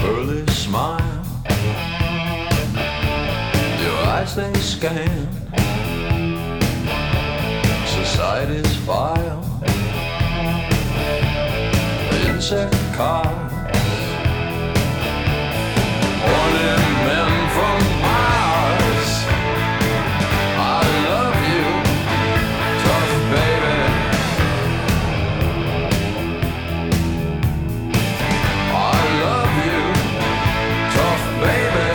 pearly smile, your eyes they scan society's file, the insect cars, warning men from Mars. I love you, tough baby. I love you, tough baby.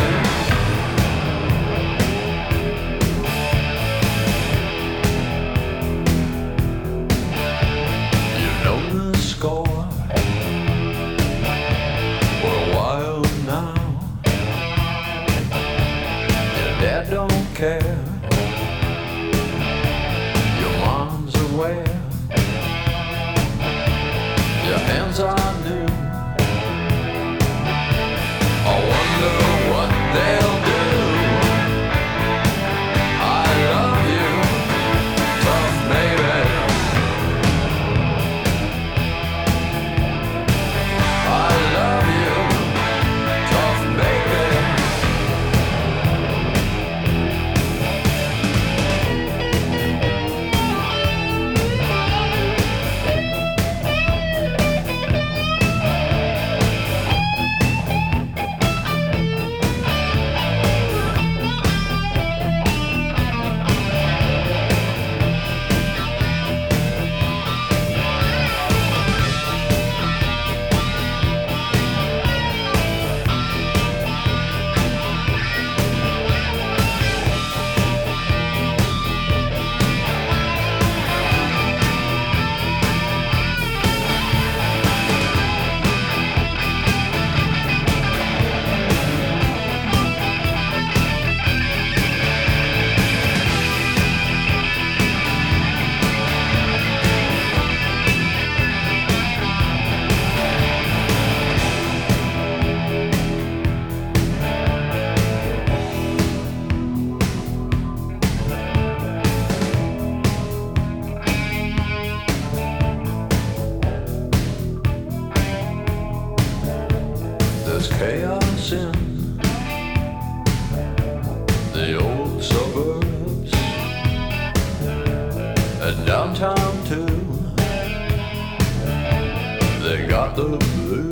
You know the score. We're wild now. Your dad don't care. Your mom's aware. Your hands are new. I wonder what they'll do. I love you, tough baby. I love you, tough baby. There's chaos in the old suburbs and downtown too. They got the blues.